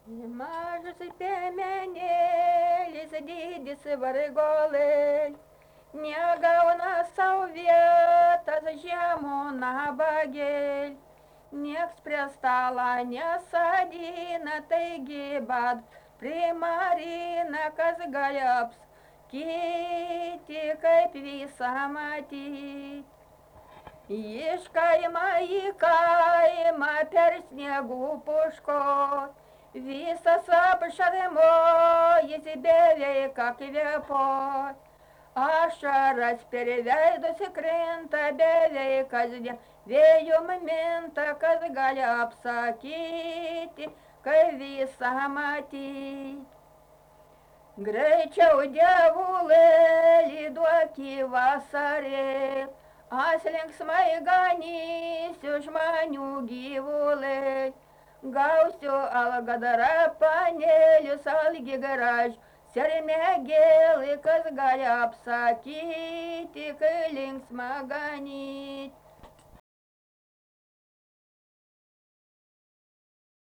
Mažas piemenėlis, didis vargolai, negauna sau vietas žemų nabagėl. Nieks prie stalą nesadina, taigi bad primarina, kas gali apskyti, kaip visą matyt. Iš kaimą į kaimą per sniegų puškos, visas apšarmojęs beveik kvėpuot. Ašaras per veidus krinta beveik kasdien, vėjum minta, kas gali apsakyti, kai visą matyt. Greičiau dievulėlį duoki vasarėl, aš linksmai ganysiu žmonių gyvulėl. Gausiu algadarą panelius, algi graž, sermėgėlį, kas gali apsakyti, kai linksma ganysiu.